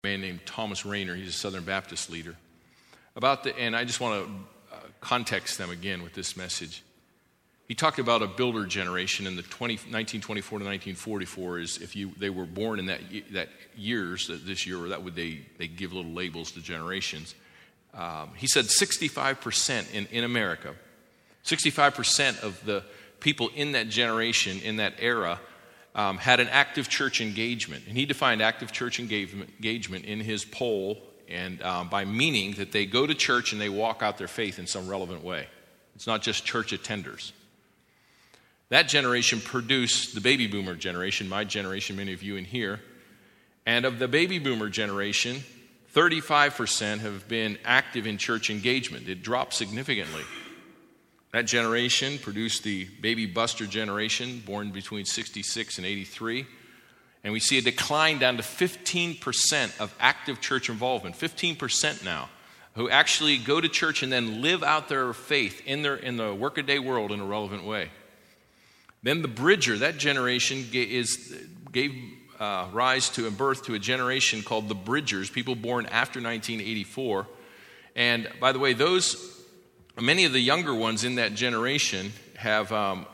man named Thomas Rainer. He's a Southern Baptist leader. And I just want to context them again with this message. He talked about a builder generation in the 1924 to 1944. Is if they were born in that years, this year, or that would they give little labels to generations. He said 65% in America, 65% of the people in that generation, in that era, had an active church engagement. And he defined active church engagement in his poll and by meaning that they go to church and they walk out their faith in some relevant way. It's not just church attenders. That generation produced the baby boomer generation, my generation, many of you in here. And of the baby boomer generation, 35% have been active in church engagement. It dropped significantly. That generation produced the baby buster generation, born between 66 and 83. And we see a decline down to 15% of active church involvement, 15% now, who actually go to church and then live out their faith in the workaday world in a relevant way. Then the Bridger, that generation gave rise to and birth to a generation called the Bridgers, people born after 1984. And by the way, many of the younger ones in that generation have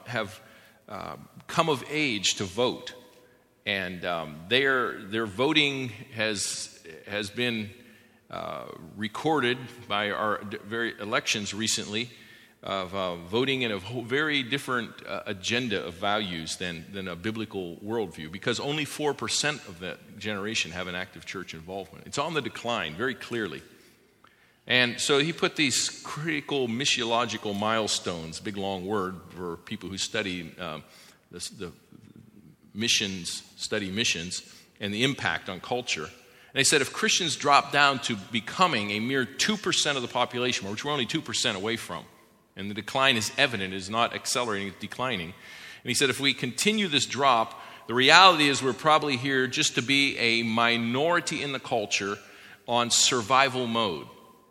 come of age to vote, and their voting has been recorded by our very elections recently of voting in a very different agenda of values than a biblical worldview, because only 4% of that generation have an active church involvement. It's on the decline very clearly. And so he put these critical missiological milestones, big long word for people who study the missions, and the impact on culture. And they said if Christians drop down to becoming a mere 2% of the population, which we're only 2% away from, and the decline is evident, it is not accelerating, it's declining. And he said if we continue this drop, the reality is we're probably here just to be a minority in the culture on survival mode.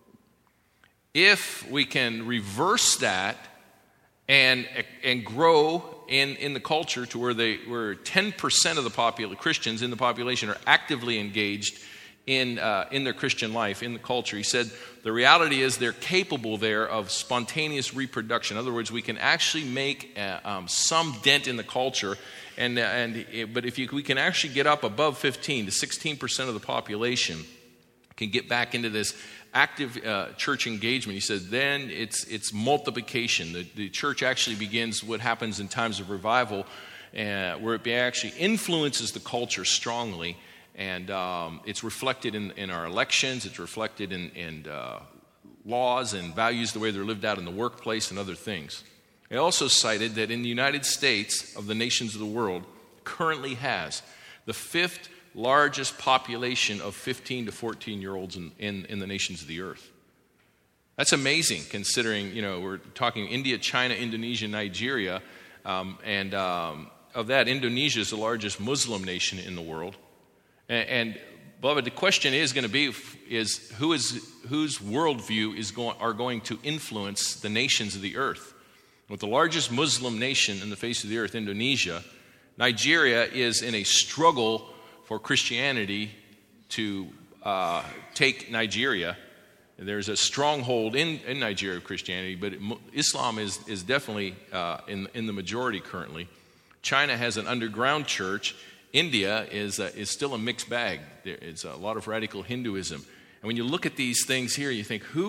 If we can reverse that and grow in the culture to where 10% of the Christians in the population are actively engaged in their Christian life, in the culture, he said the reality is they're capable there of spontaneous reproduction. In other words, we can actually make some dent in the culture, but if we can actually get up above 15 to 16% of the population, can get back into this active church engagement, he said, then it's multiplication. The church actually begins what happens in times of revival, where it actually influences the culture strongly, and it's reflected in our elections, it's reflected in laws and values, the way they're lived out in the workplace and other things. He also cited that in the United States, of the nations of the world, currently has the fifth largest population of 15 to 14-year-olds in the nations of the earth. That's amazing, considering, we're talking India, China, Indonesia, Nigeria, and of that, Indonesia is the largest Muslim nation in the world. And beloved, the question is going to be whose worldview are going to influence the nations of the earth. With the largest Muslim nation in the face of the earth, Indonesia, Nigeria is in a struggle for Christianity to take Nigeria. There's a stronghold in Nigeria of Christianity, but Islam is definitely in the majority currently. China has an underground church. India is still a mixed bag. It's a lot of radical Hinduism. And when you look at these things here, you think, who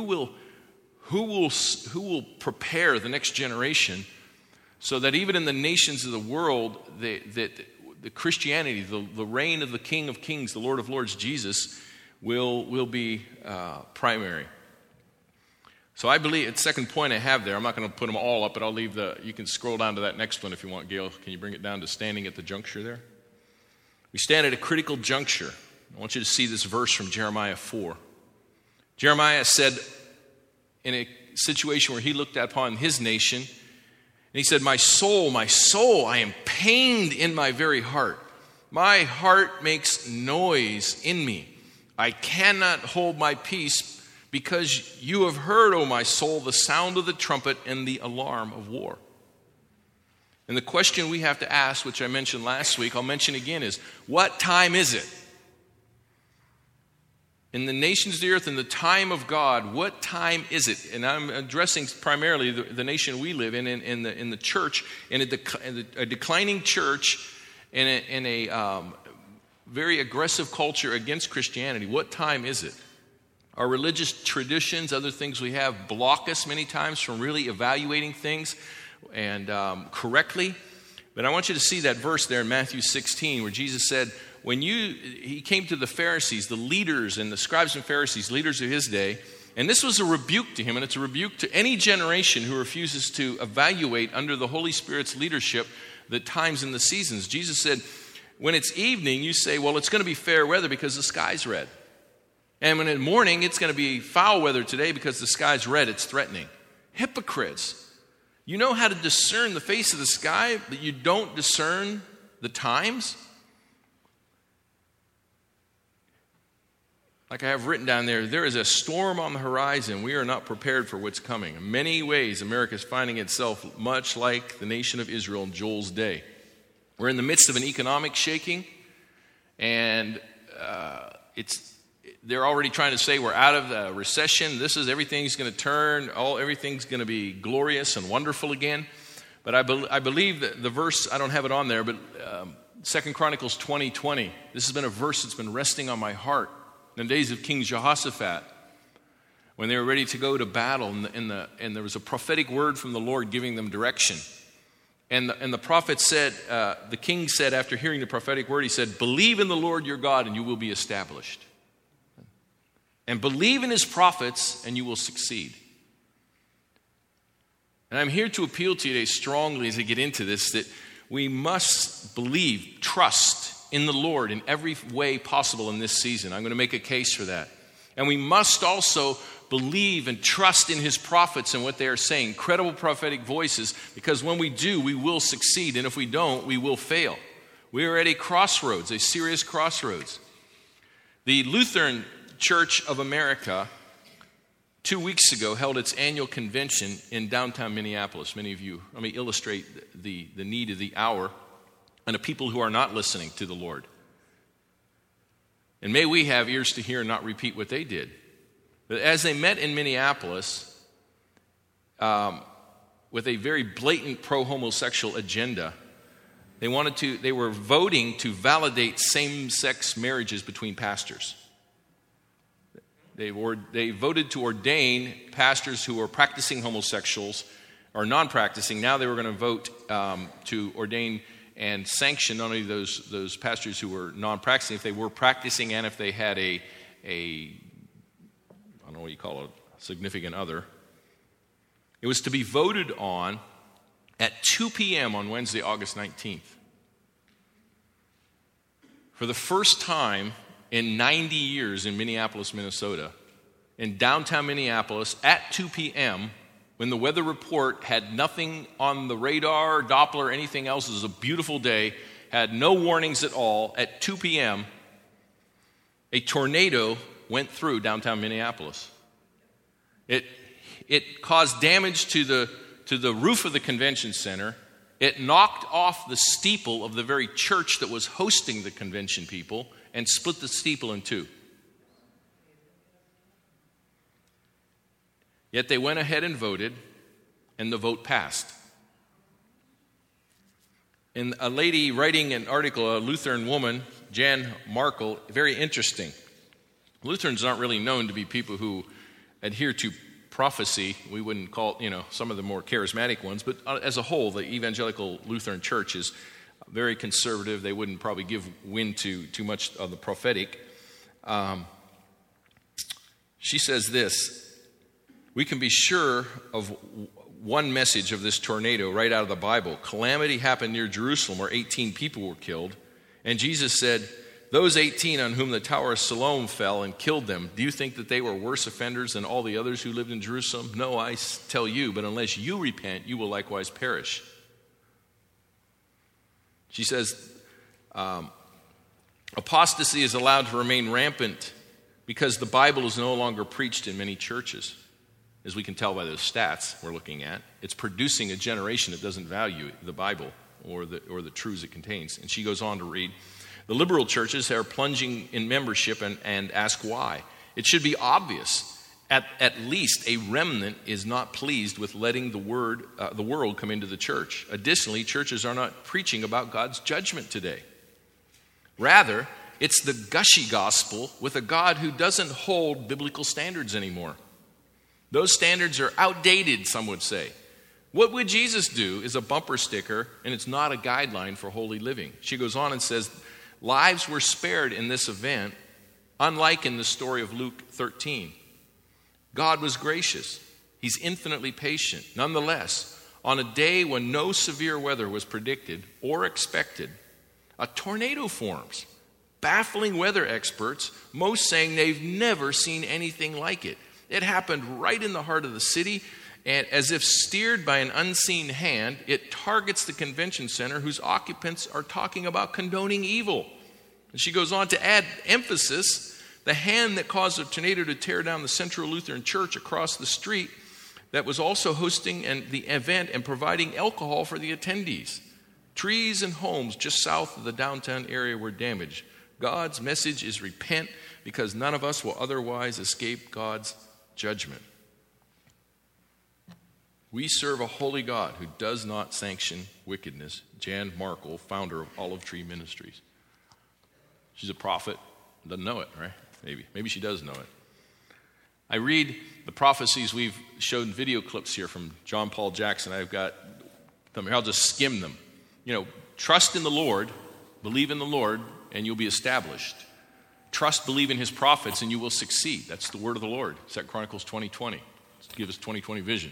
will prepare the next generation so that even in the nations of the world, the Christianity, the reign of the King of Kings, the Lord of Lords, Jesus, will be primary. So I believe, the second point I have there, I'm not going to put them all up, but I'll leave you can scroll down to that next one if you want, Gail. Can you bring it down to standing at the juncture there? We stand at a critical juncture. I want you to see this verse from Jeremiah 4. Jeremiah said in a situation where he looked upon his nation, and he said, my soul, I am pained in my very heart. My heart makes noise in me. I cannot hold my peace because you have heard, O my soul, the sound of the trumpet and the alarm of war. And the question we have to ask, which I mentioned last week, I'll mention again, is what time is it? In the nations of the earth, in the time of God, what time is it? And I'm addressing primarily the nation we live in the church, in a declining church, in a very aggressive culture against Christianity. What time is it? Our religious traditions, other things we have, block us many times from really evaluating things and correctly. But I want you to see that verse there in Matthew 16 where Jesus said, he came to the Pharisees, the leaders and the scribes and Pharisees, leaders of his day, and this was a rebuke to him, and it's a rebuke to any generation who refuses to evaluate under the Holy Spirit's leadership the times and the seasons. Jesus said, when it's evening, you say, well, it's going to be fair weather because the sky's red. And when in the morning, it's going to be foul weather today because the sky's red, it's threatening. Hypocrites. You know how to discern the face of the sky, but you don't discern the times? Like I have written down there is a storm on the horizon. We are not prepared for what's coming. In many ways, America is finding itself much like the nation of Israel in Joel's day. We're in the midst of an economic shaking, and they're already trying to say we're out of the recession. Everything's going to turn. Everything's going to be glorious and wonderful again. But I believe that the verse, I don't have it on there, but 2 Chronicles 20:20. This has been a verse that's been resting on my heart. In the days of King Jehoshaphat, when they were ready to go to battle, and there was a prophetic word from the Lord giving them direction. And the prophet said, the king said after hearing the prophetic word, he said, believe in the Lord your God and you will be established. And believe in his prophets and you will succeed. And I'm here to appeal to you today strongly as I get into this, that we must believe, trust in the Lord in every way possible in this season. I'm going to make a case for that. And we must also believe and trust in his prophets and what they are saying, credible prophetic voices, because when we do, we will succeed. And if we don't, we will fail. We are at a crossroads, a serious crossroads. The Lutheran Church of America 2 weeks ago held its annual convention in downtown Minneapolis. Many of you, let me illustrate the need of the hour and the people who are not listening to the Lord. And may we have ears to hear and not repeat what they did. But as they met in Minneapolis with a very blatant pro-homosexual agenda, they were voting to validate same-sex marriages between pastors. They voted to ordain pastors who were practicing homosexuals or non-practicing. Now they were going to vote to ordain and sanction not only those pastors who were non-practicing, if they were practicing and if they had a I don't know what you call it, significant other. It was to be voted on at 2 p.m. on Wednesday, August 19th. For the first time in 90 years in Minneapolis, Minnesota, in downtown Minneapolis at 2 p.m., when the weather report had nothing on the radar, Doppler, anything else, it was a beautiful day, had no warnings at all, at 2 p.m., a tornado went through downtown Minneapolis. It caused damage to the roof of the convention center. It knocked off the steeple of the very church that was hosting the convention people and split the steeple in two. Yet they went ahead and voted, and the vote passed. And a lady writing an article, a Lutheran woman, Jan Markle, very interesting. Lutherans aren't really known to be people who adhere to prophecy. We wouldn't call, some of the more charismatic ones, but as a whole, the evangelical Lutheran church is very conservative. They wouldn't probably give wind to too much of the prophetic. She says this: we can be sure of one message of this tornado right out of the Bible. Calamity happened near Jerusalem where 18 people were killed. And Jesus said, those 18 on whom the Tower of Siloam fell and killed them, do you think that they were worse offenders than all the others who lived in Jerusalem? No, I tell you, but unless you repent, you will likewise perish. She says, apostasy is allowed to remain rampant because the Bible is no longer preached in many churches. As we can tell by those stats we're looking at, it's producing a generation that doesn't value the Bible or the truths it contains. And she goes on to read, the liberal churches are plunging in membership and ask why. It should be obvious. At least a remnant is not pleased with letting the world come into the church. Additionally, churches are not preaching about God's judgment today. Rather, it's the gushy gospel with a God who doesn't hold biblical standards anymore. Those standards are outdated, some would say. What would Jesus do is a bumper sticker, and it's not a guideline for holy living. She goes on and says, lives were spared in this event, unlike in the story of Luke 13. God was gracious. He's infinitely patient. Nonetheless, on a day when no severe weather was predicted or expected, a tornado forms, baffling weather experts, most saying they've never seen anything like it. It happened right in the heart of the city, and as if steered by an unseen hand, it targets the convention center whose occupants are talking about condoning evil. And she goes on to add emphasis. The hand that caused the tornado to tear down the Central Lutheran Church across the street that was also hosting the event and providing alcohol for the attendees. Trees and homes just south of the downtown area were damaged. God's message is repent because none of us will otherwise escape God's judgment. We serve a holy God who does not sanction wickedness. Jan Markle, founder of Olive Tree Ministries. She's a prophet. Doesn't know it, right? Maybe she does know it. I read the prophecies we've shown video clips here from John Paul Jackson. I've got them here. I'll just skim them. Trust in the Lord, believe in the Lord, and you'll be established. Trust, believe in his prophets, and you will succeed. That's the word of the Lord. 2 Chronicles 20:20. Give us 2020 vision.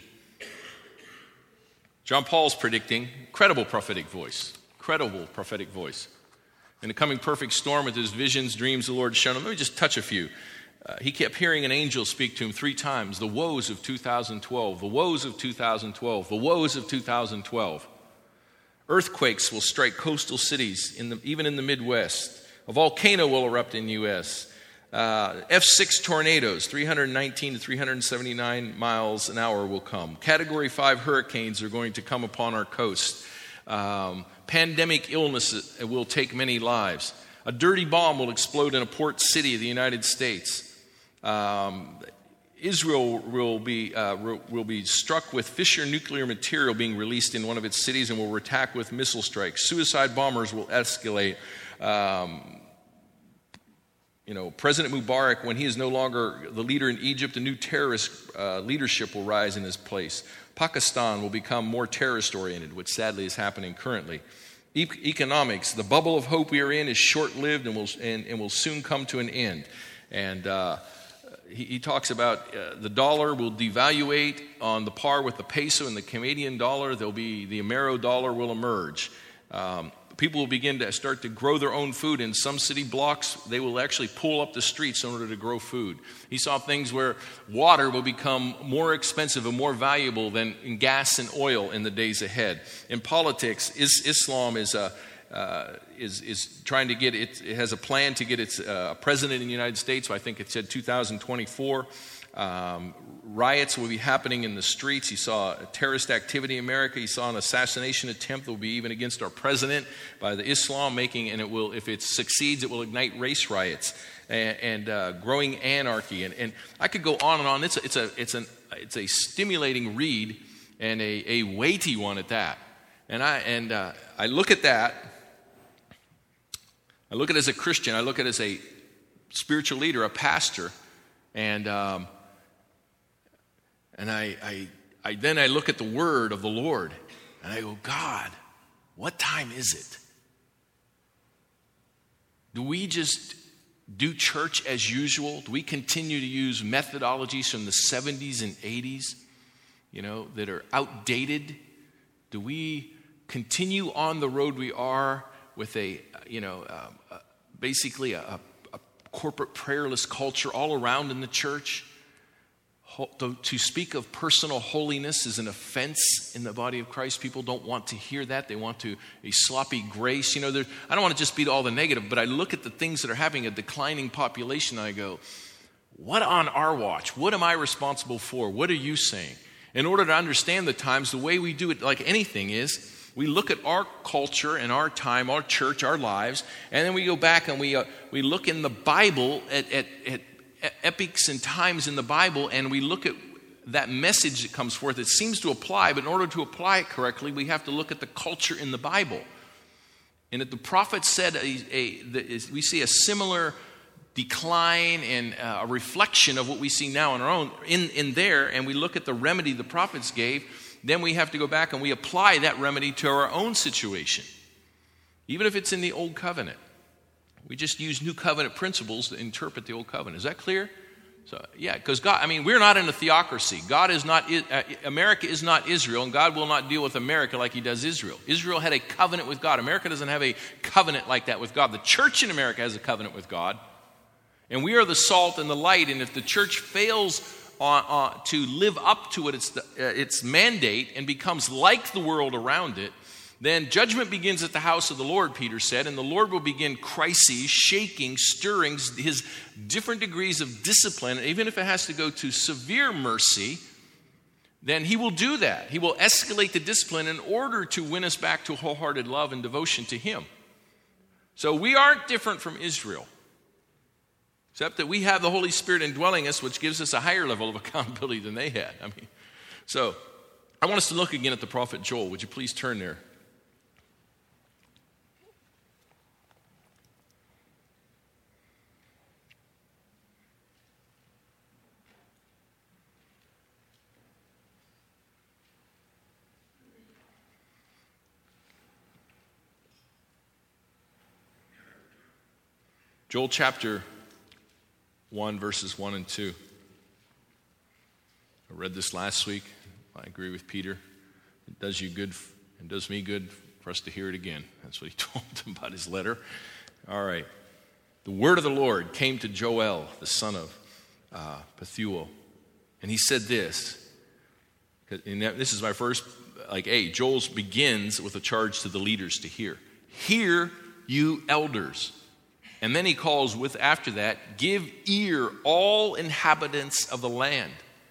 John Paul's predicting credible prophetic voice. In the coming perfect storm with his visions, dreams the Lord showed him. Let me just touch a few. He kept hearing an angel speak to him 3 times. The woes of 2012. The woes of 2012. The woes of 2012. Earthquakes will strike coastal cities, even in the Midwest. A volcano will erupt in the U.S. F6 tornadoes, 319 to 379 miles an hour will come. Category 5 hurricanes are going to come upon our coast. Pandemic illness will take many lives. A dirty bomb will explode in a port city of the United States. Israel will be struck with fissure nuclear material being released in one of its cities and will attack with missile strikes. Suicide bombers will escalate. President Mubarak, when he is no longer the leader in Egypt, a new terrorist leadership will rise in his place. Pakistan will become more terrorist-oriented, which sadly is happening currently. Economics, the bubble of hope we are in is short-lived and will soon come to an end. And he talks about the dollar will devaluate on the par with the peso and the Canadian dollar. The Amero dollar will emerge. People will begin to start to grow their own food. In some city blocks, they will actually pull up the streets in order to grow food. He saw things where water will become more expensive and more valuable than gas and oil in the days ahead. In politics, Islam is trying to get it has a plan to get its president in the United States. I think it said 2024. Riots will be happening in the streets. He saw terrorist activity in America. He saw an assassination attempt that will be even against our president by the Islam and it will, if it succeeds, it will ignite race riots and growing anarchy. And I could go on and on. It's a stimulating read and a weighty one at that. And I look at that. I look at it as a Christian. I look at it as a spiritual leader, a pastor, and I look at the word of the Lord, and I go, God, what time is it? Do we just do church as usual? Do we continue to use methodologies from the 70s and 80s, that are outdated? Do we continue on the road we are with basically a corporate prayerless culture all around in the church? To speak of personal holiness is an offense in the body of Christ. People don't want to hear that. They want a sloppy grace. I don't want to just beat all the negative, but I look at the things that are happening, a declining population, and I go, what on our watch? What am I responsible for? What are you saying? In order to understand the times, the way we do it, like anything, is we look at our culture and our time, our church, our lives, and then we go back and we look in the Bible at epics and times in the Bible, and we look at that message that comes forth, it seems to apply, but in order to apply it correctly, we have to look at the culture in the Bible. And that the prophet said, we see a similar decline and a reflection of what we see now on our own in there, and we look at the remedy the prophets gave, then we have to go back and we apply that remedy to our own situation. Even if it's in the Old Covenant. We just use New Covenant principles to interpret the Old Covenant. Is that clear? So, yeah, because God, we're not in a theocracy. God is not, America is not Israel, and God will not deal with America like he does Israel. Israel had a covenant with God. America doesn't have a covenant like that with God. The church in America has a covenant with God. And we are the salt and the light, and if the church fails to live up to its mandate and becomes like the world around it, then judgment begins at the house of the Lord, Peter said, and the Lord will begin crises, shaking, stirring, his different degrees of discipline, even if it has to go to severe mercy, then he will do that. He will escalate the discipline in order to win us back to wholehearted love and devotion to him. So we aren't different from Israel, except that we have the Holy Spirit indwelling us, which gives us a higher level of accountability than they had. So I want us to look again at the prophet Joel. Would you please turn there? Joel chapter 1, verses 1 and 2. I read this last week. I agree with Peter. It does you good and does me good for us to hear it again. That's what he told him about his letter. All right. The word of the Lord came to Joel, the son of Pethuel. And he said this. And this is my first, Joel begins with a charge to the leaders to hear. Hear, you elders. And then he calls after that, give ear, all inhabitants of the land.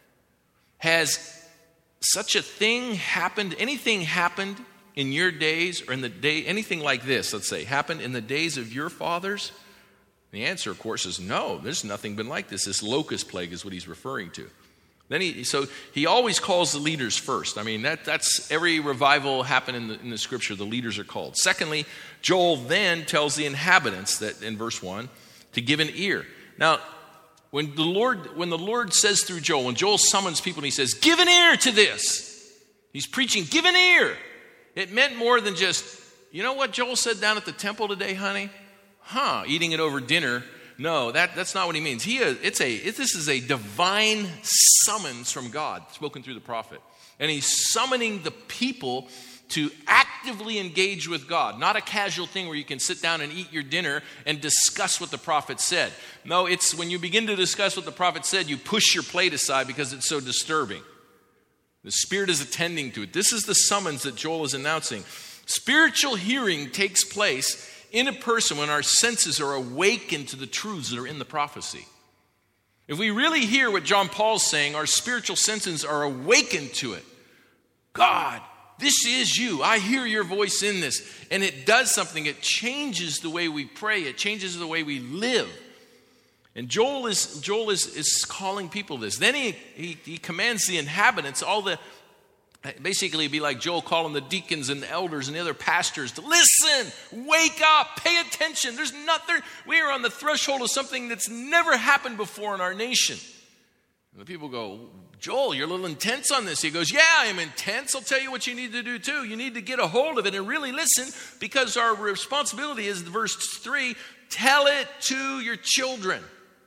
Has such a thing happened, anything happened in your days, or in the day, anything like this, let's say, happened in the days of your fathers? The answer, of course, is no, there's nothing been like this. This locust plague is what he's referring to. Then he always calls the leaders first. That's every revival happened in the scripture, the leaders are called. Secondly, Joel then tells the inhabitants that in verse 1 to give an ear. Now, when the Lord says through Joel, when Joel summons people and he says, give an ear to this. He's preaching, give an ear. It meant more than just, you know what Joel said down at the temple today, honey? Eating it over dinner. No, that's not what he means. This is a divine summons from God spoken through the prophet. And he's summoning the people to actively engage with God. Not a casual thing where you can sit down and eat your dinner and discuss what the prophet said. No, it's when you begin to discuss what the prophet said, you push your plate aside because it's so disturbing. The Spirit is attending to it. This is the summons that Joel is announcing. Spiritual hearing takes place in a person when our senses are awakened to the truths that are in the prophecy. If we really hear what John Paul's saying, our spiritual senses are awakened to it. God, this is you. I hear your voice in this. And it does something. It changes the way we pray. It changes the way we live. And Joel is calling people this. Then he commands the inhabitants, basically it'd be like Joel calling the deacons and the elders and the other pastors to listen, wake up, pay attention. We are on the threshold of something that's never happened before in our nation. And the people go, Joel, you're a little intense on this. He goes, yeah, I am intense. I'll tell you what you need to do too. You need to get a hold of it and really listen, because our responsibility is, verse 3, tell it to your children.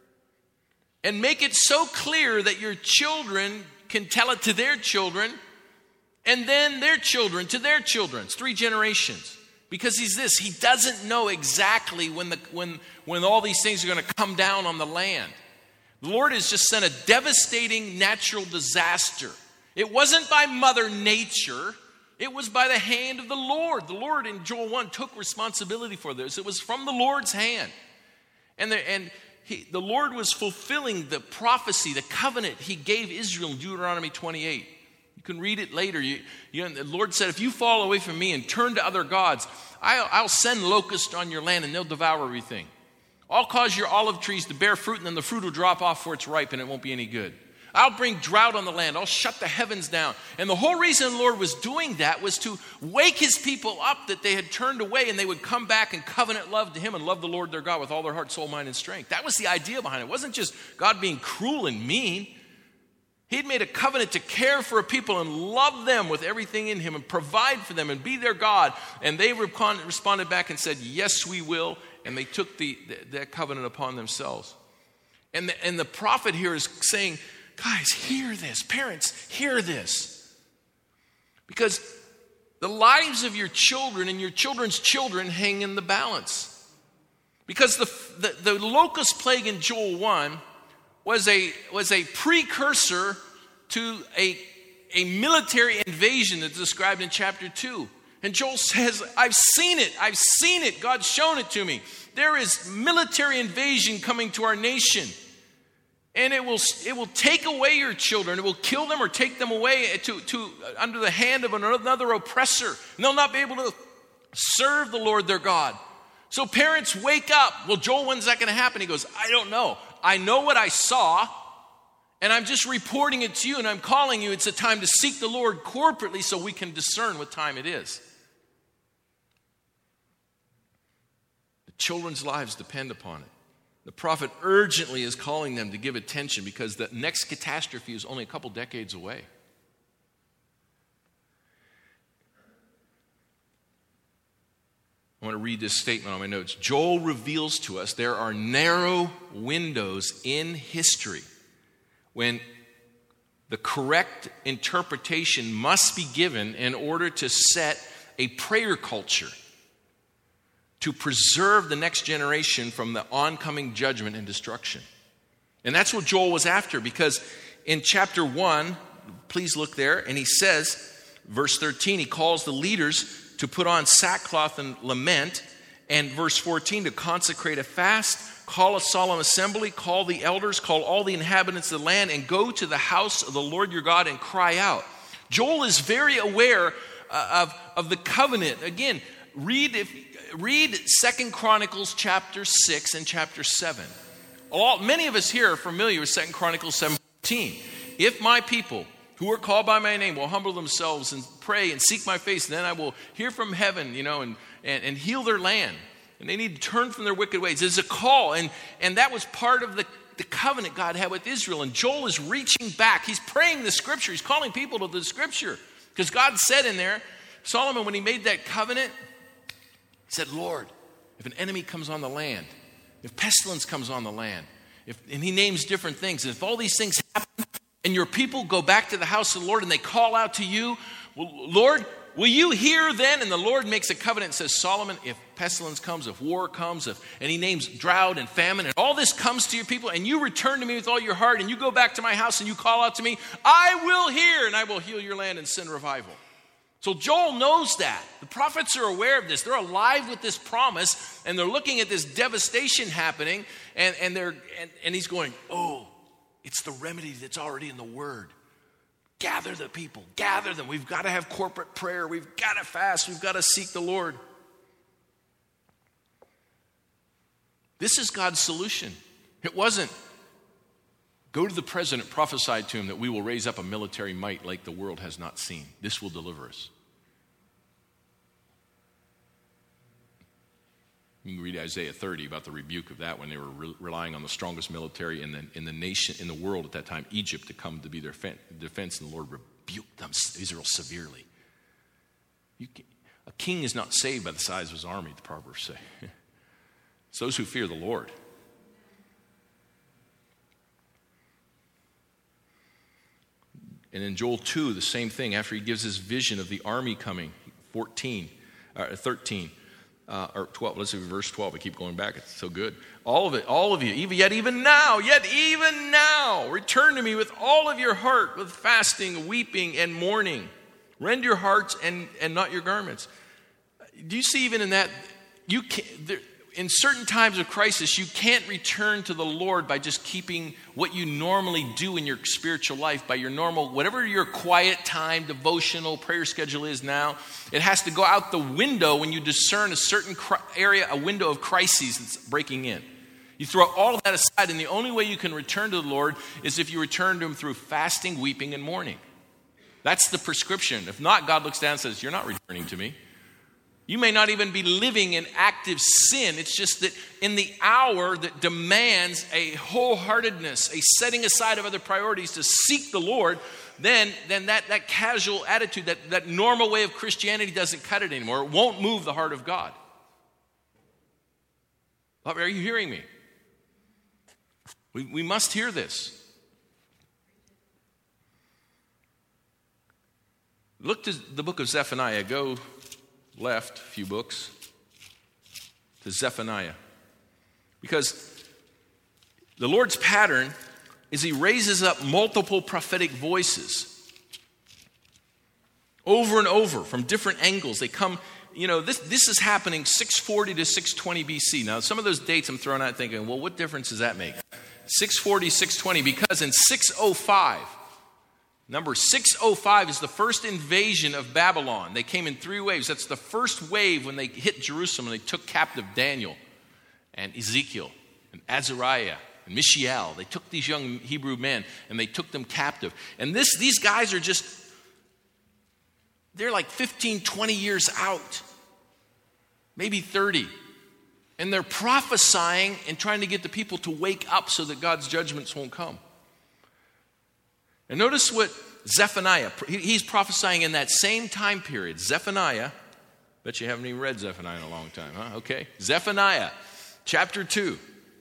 And make it so clear that your children can tell it to their children, and then their children to their children. It's 3 generations. Because he doesn't know exactly when all these things are going to come down on the land. The Lord has just sent a devastating natural disaster. It wasn't by Mother Nature. It was by the hand of the Lord. The Lord in Joel 1 took responsibility for this. It was from the Lord's hand. And the Lord was fulfilling the prophecy, the covenant he gave Israel in Deuteronomy 28. You can read it later. The Lord said, if you fall away from me and turn to other gods, I'll send locusts on your land and they'll devour everything. I'll cause your olive trees to bear fruit, and then the fruit will drop off before it's ripe, and it won't be any good. I'll bring drought on the land. I'll shut the heavens down. And the whole reason the Lord was doing that was to wake his people up that they had turned away, and they would come back and covenant love to him and love the Lord their God with all their heart, soul, mind, and strength. That was the idea behind it. It wasn't just God being cruel and mean. He'd made a covenant to care for a people and love them with everything in him and provide for them and be their God. And they responded back and said, yes, we will. And they took that covenant upon themselves. And the prophet here is saying, guys, hear this. Parents, hear this. Because the lives of your children and your children's children hang in the balance. Because the locust plague in Joel 1 was a precursor to a military invasion that's described in chapter 2. And Joel says, I've seen it. God's shown it to me. There is military invasion coming to our nation. And it will take away your children. It will kill them or take them away to under the hand of another oppressor. And they'll not be able to serve the Lord their God. So parents, wake up. Well, Joel, when's that going to happen? He goes, I don't know. I know what I saw, and I'm just reporting it to you, and I'm calling you. It's a time to seek the Lord corporately so we can discern what time it is. The children's lives depend upon it. The prophet urgently is calling them to give attention because the next catastrophe is only a couple decades away. I want to read this statement on my notes. Joel reveals to us there are narrow windows in history when the correct interpretation must be given in order to set a prayer culture to preserve the next generation from the oncoming judgment and destruction. And that's what Joel was after, because in chapter 1, please look there, and he says, verse 13, he calls the leaders to put on sackcloth and lament, and verse 14, to consecrate a fast, call a solemn assembly, call the elders, call all the inhabitants of the land, and go to the house of the Lord your God and cry out. Joel is very aware of the covenant. Again, read 2 Chronicles chapter 6 and chapter 7. Many of us here are familiar with 2 Chronicles 17. If my people who are called by my name will humble themselves and pray and seek my face, then I will hear from heaven, and heal their land. And they need to turn from their wicked ways. There's a call, and that was part of the covenant God had with Israel. And Joel is reaching back. He's praying the scripture. He's calling people to the scripture. Because God said in there, Solomon, when he made that covenant, he said, Lord, if an enemy comes on the land, if pestilence comes on the land, and he names different things, and if all these things happen, and your people go back to the house of the Lord and they call out to you, well, Lord, will you hear then? And the Lord makes a covenant and says, Solomon, if pestilence comes, if war comes, and he names drought and famine, and all this comes to your people, and you return to me with all your heart, and you go back to my house and you call out to me, I will hear, and I will heal your land and send revival. So Joel knows that. The prophets are aware of this. They're alive with this promise, and they're looking at this devastation happening, and he's going, oh, it's the remedy that's already in the Word. Gather the people. Gather them. We've got to have corporate prayer. We've got to fast. We've got to seek the Lord. This is God's solution. It wasn't, go to the president, prophesy to him that we will raise up a military might like the world has not seen. This will deliver us. You can read Isaiah 30 about the rebuke of that when they were relying on the strongest military in the nation, in the world at that time, Egypt, to come to be their defense, and the Lord rebuked them, Israel, severely. A king is not saved by the size of his army, the Proverbs say. It's those who fear the Lord. And in Joel 2, the same thing, after he gives his vision of the army coming, 13, or 12, let's see, verse 12, I keep going back, it's so good. All of you, even now, return to me with all of your heart, with fasting, weeping, and mourning. Rend your hearts and not your garments. Do you see even in that, in certain times of crisis, you can't return to the Lord by just keeping what you normally do in your spiritual life, by your normal, whatever your quiet time, devotional, prayer schedule is now. It has to go out the window when you discern a certain area, a window of crises that's breaking in. You throw all of that aside, and the only way you can return to the Lord is if you return to Him through fasting, weeping, and mourning. That's the prescription. If not, God looks down and says, you're not returning to me. You may not even be living in active sin. It's just that in the hour that demands a wholeheartedness, a setting aside of other priorities to seek the Lord, then that casual attitude, that normal way of Christianity doesn't cut it anymore. It won't move the heart of God. Are you hearing me? We must hear this. Look to the book of Zephaniah. Go left a few books to Zephaniah. Because the Lord's pattern is He raises up multiple prophetic voices over and over from different angles. They come, this is happening 640 to 620 BC. Now, some of those dates I'm throwing out thinking, well, what difference does that make? 640, 620, because in 605, number 605 is the first invasion of Babylon. They came in 3 waves. That's the first wave when they hit Jerusalem and they took captive Daniel and Ezekiel and Azariah and Mishael. They took these young Hebrew men and they took them captive. And these guys are they're like 15, 20 years out, maybe 30. And they're prophesying and trying to get the people to wake up so that God's judgments won't come. And notice what Zephaniah, he's prophesying in that same time period. Zephaniah, bet you haven't even read Zephaniah in a long time, huh? Okay. Zephaniah, chapter 2,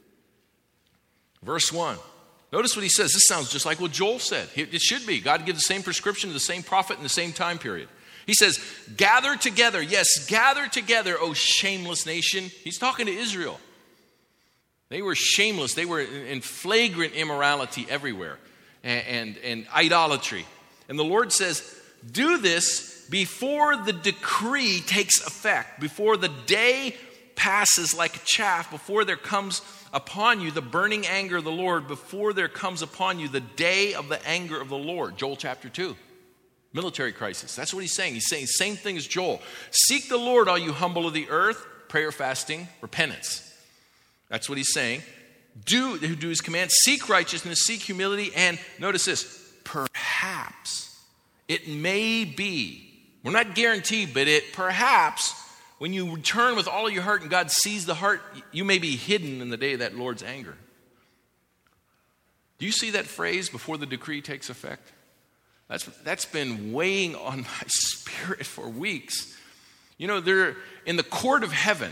verse 1. Notice what he says. This sounds just like what Joel said. It should be. God gives the same prescription to the same prophet in the same time period. He says, gather together. Yes, gather together, O shameless nation. He's talking to Israel. They were shameless. They were in flagrant immorality everywhere. And idolatry. And the Lord says, do this before the decree takes effect, before the day passes like a chaff, before there comes upon you the burning anger of the Lord, before there comes upon you the day of the anger of the Lord. Joel chapter 2. Military crisis. That's what he's saying. He's saying the same thing as Joel. Seek the Lord, all you humble of the earth. Prayer, fasting, repentance. That's what he's saying. Do his commands, seek righteousness, seek humility, and notice this, perhaps, it may be, we're not guaranteed, but perhaps, when you return with all of your heart and God sees the heart, you may be hidden in the day of that Lord's anger. Do you see that phrase, before the decree takes effect? That's been weighing on my spirit for weeks. They're in the court of heaven.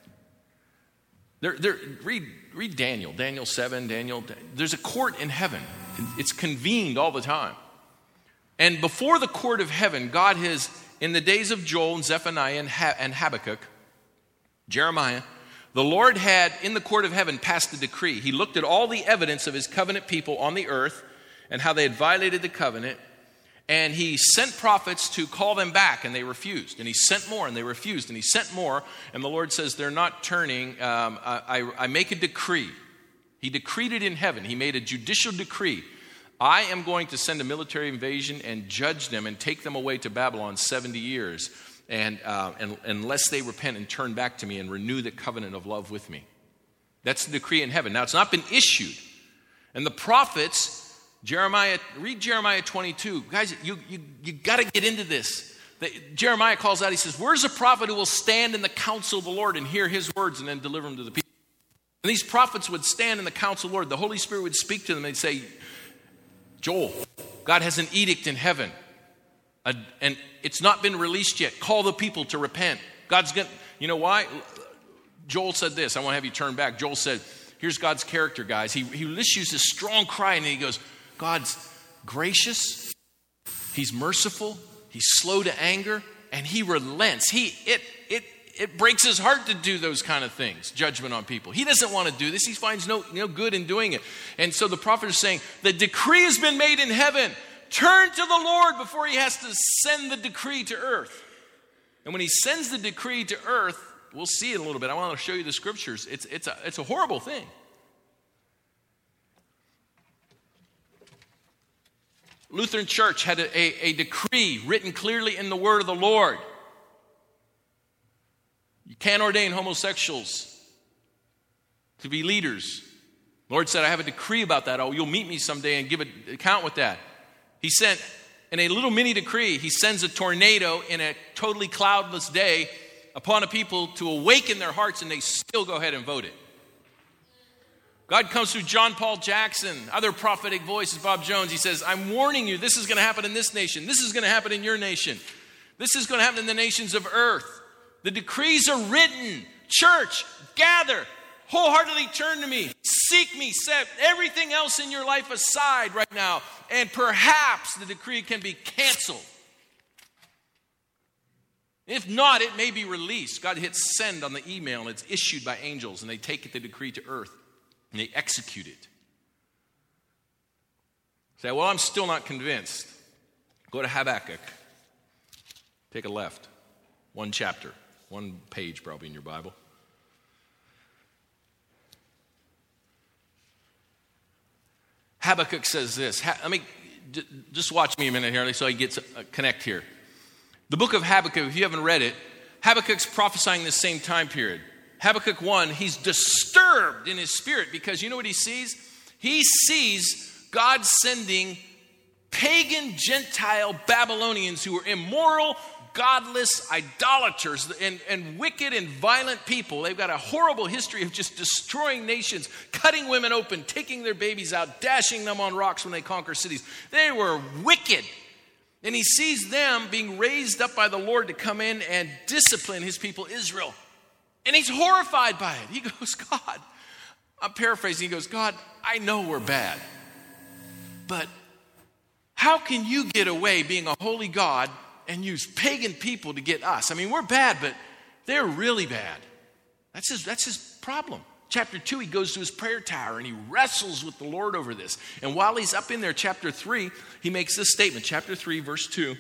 Read Daniel 7, there's a court in heaven. It's convened all the time. And before the court of heaven, God has, in the days of Joel and Zephaniah and Habakkuk, Jeremiah, the Lord had, in the court of heaven, passed a decree. He looked at all the evidence of His covenant people on the earth and how they had violated the covenant. And He sent prophets to call them back, and they refused. And He sent more, and they refused. And He sent more, and the Lord says, they're not turning. I make a decree. He decreed it in heaven. He made a judicial decree. I am going to send a military invasion and judge them and take them away to Babylon 70 years, and unless they repent and turn back to me and renew the covenant of love with me. That's the decree in heaven. Now, it's not been issued. And the prophets... read Jeremiah 22. Guys, you got to get into this. Jeremiah calls out, he says, where's a prophet who will stand in the counsel of the Lord and hear His words and then deliver them to the people? And these prophets would stand in the counsel of the Lord. The Holy Spirit would speak to them. They'd say, Joel, God has an edict in heaven. And it's not been released yet. Call the people to repent. God's going to, you know why? Joel said this. I want to have you turn back. Joel said, here's God's character, guys. He issues this strong cry and he goes, God's gracious, He's merciful, He's slow to anger, and He relents. It breaks His heart to do those kind of things, judgment on people. He doesn't want to do this. He finds no good in doing it. And so the prophet is saying, the decree has been made in heaven. Turn to the Lord before He has to send the decree to earth. And when He sends the decree to earth, we'll see it in a little bit. I want to show you the scriptures. It's a horrible thing. Lutheran Church had a decree written clearly in the word of the Lord. You can't ordain homosexuals to be leaders. The Lord said, I have a decree about that. Oh, you'll meet me someday and give an account with that. He sent, in a little mini decree, he sends a tornado in a totally cloudless day upon a people to awaken their hearts, and they still go ahead and vote it. God comes through John Paul Jackson, other prophetic voices, Bob Jones. He says, I'm warning you, this is going to happen in this nation. This is going to happen in your nation. This is going to happen in the nations of earth. The decrees are written. Church, gather. Wholeheartedly turn to me. Seek me. Set everything else in your life aside right now. And perhaps the decree can be canceled. If not, it may be released. God hits send on the email and it's issued by angels, and they take the decree to earth and they execute it. Say, well, I'm still not convinced. Go to Habakkuk. Take a left. One chapter. One page probably in your Bible. Habakkuk says this. Just watch me a minute here so I get to connect here. The book of Habakkuk, if you haven't read it, Habakkuk's prophesying the same time period. Habakkuk 1, he's disturbed in his spirit because you know what he sees? He sees God sending pagan Gentile Babylonians who were immoral, godless idolaters and wicked and violent people. They've got a horrible history of just destroying nations, cutting women open, taking their babies out, dashing them on rocks when they conquer cities. They were wicked. And he sees them being raised up by the Lord to come in and discipline his people Israel. And he's horrified by it. He goes, God, I'm paraphrasing. He goes, God, I know we're bad. But how can you get away being a holy God and use pagan people to get us? I mean, we're bad, but they're really bad. That's his problem. Chapter 2, he goes to his prayer tower and he wrestles with the Lord over this. And while he's up in there, chapter 3, he makes this statement. Chapter 3, verse 2.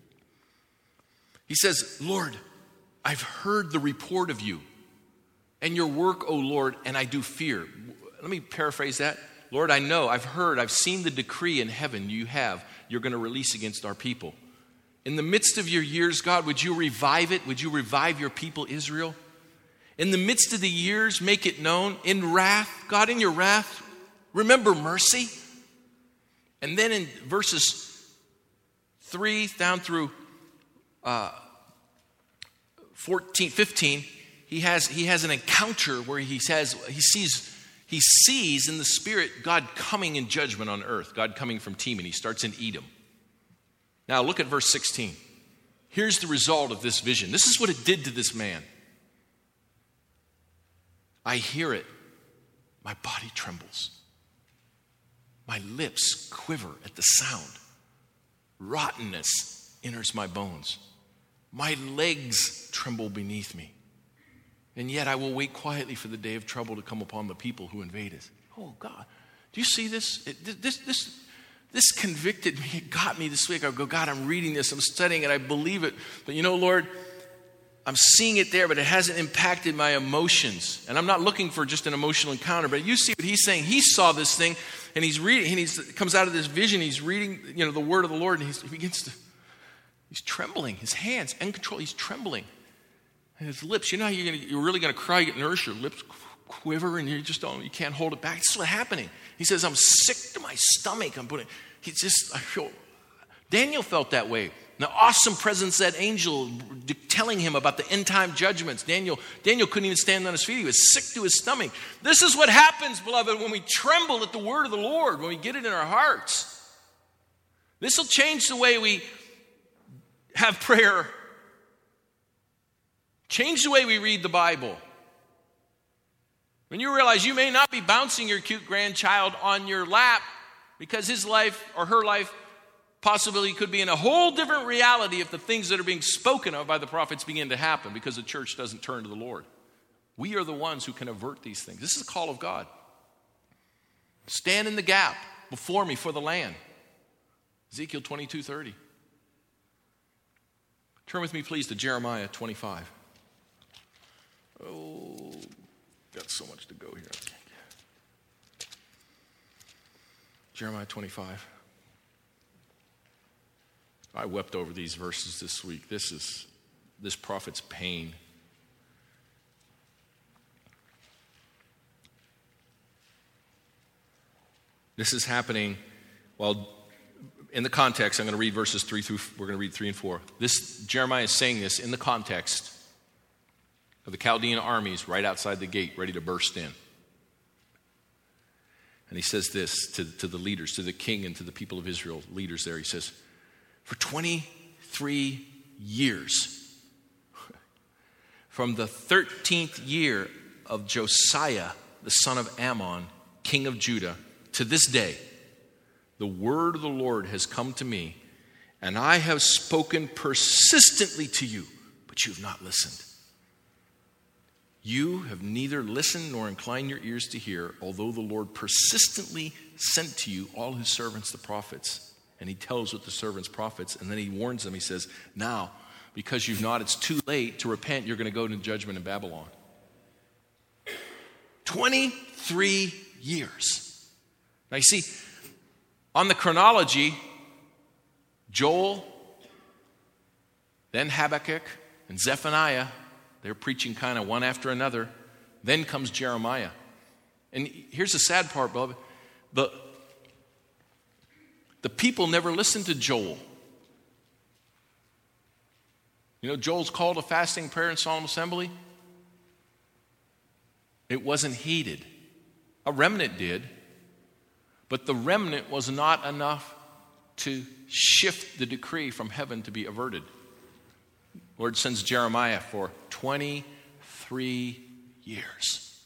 He says, Lord, I've heard the report of you and your work, O Lord, and I do fear. Let me paraphrase that. Lord, I know, I've seen the decree in heaven you're going to release against our people. In the midst of your years, God, would you revive it? Would you revive your people, Israel? In the midst of the years, make it known. In wrath, God, in your wrath, remember mercy. And then in verses 3 down through 15, he has an encounter where he sees in the spirit God coming in judgment on earth, God coming from Teman. He starts in Edom. Now look at verse 16. Here's the result of this vision. This is what it did to this man. I hear it. My body trembles. My lips quiver at the sound. Rottenness enters my bones. My legs tremble beneath me. And yet I will wait quietly for the day of trouble to come upon the people who invade us. Oh, God. Do you see this? This convicted me. It got me this week. I go, God, I'm reading this. I'm studying it. I believe it. But you know, Lord, I'm seeing it there, but it hasn't impacted my emotions. And I'm not looking for just an emotional encounter. But you see what he's saying. He saw this thing, and he's reading. And he comes out of this vision. He's reading, the word of the Lord, and he's trembling. His hands, uncontrolled. He's trembling. And his lips, you know how you're really going to cry, you get nervous, your lips quiver, and you can't hold it back. This is what's happening. He says, I'm sick to my stomach. I feel, Daniel felt that way. The awesome presence of that angel telling him about the end time judgments. Daniel couldn't even stand on his feet. He was sick to his stomach. This is what happens, beloved, when we tremble at the word of the Lord, when we get it in our hearts. This will change the way we have prayer. Change the way we read the Bible. When you realize you may not be bouncing your cute grandchild on your lap because his life or her life possibly could be in a whole different reality if the things that are being spoken of by the prophets begin to happen because the church doesn't turn to the Lord. We are the ones who can avert these things. This is the call of God. Stand in the gap before me for the land. Ezekiel 22:30. Turn with me, please, to Jeremiah 25. Oh, got so much to go here. Jeremiah 25. I wept over these verses this week. This prophet's pain. This is happening while, in the context, we're going to read 3 and 4. Jeremiah is saying this in the context of the Chaldean armies right outside the gate, ready to burst in. And he says this to the leaders, to the king and to the people of Israel, leaders there. He says, for 23 years, from the 13th year of Josiah, the son of Ammon, king of Judah, to this day, the word of the Lord has come to me, and I have spoken persistently to you, but you have not listened. You have neither listened nor inclined your ears to hear, although the Lord persistently sent to you all his servants, the prophets. And he tells with the servants, prophets, and then he warns them. He says, now, because you've not, it's too late to repent. You're going to go into judgment in Babylon. 23 years. Now you see, on the chronology, Joel, then Habakkuk, and Zephaniah, they're preaching kind of one after another. Then comes Jeremiah. And here's the sad part, beloved. The people never listened to Joel. You know, Joel's called a fasting prayer in solemn assembly. It wasn't heeded. A remnant did. But the remnant was not enough to shift the decree from heaven to be averted. The Lord sends Jeremiah for 23 years.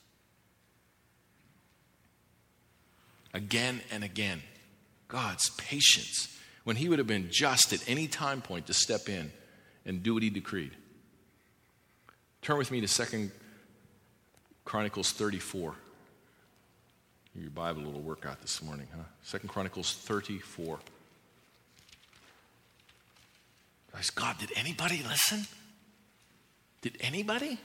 Again and again. God's patience, when he would have been just at any time point to step in and do what he decreed. Turn with me to 2 Chronicles 34. Your Bible will work out this morning, huh? 2 Chronicles 34. Guys, God, did anybody listen? Did anybody?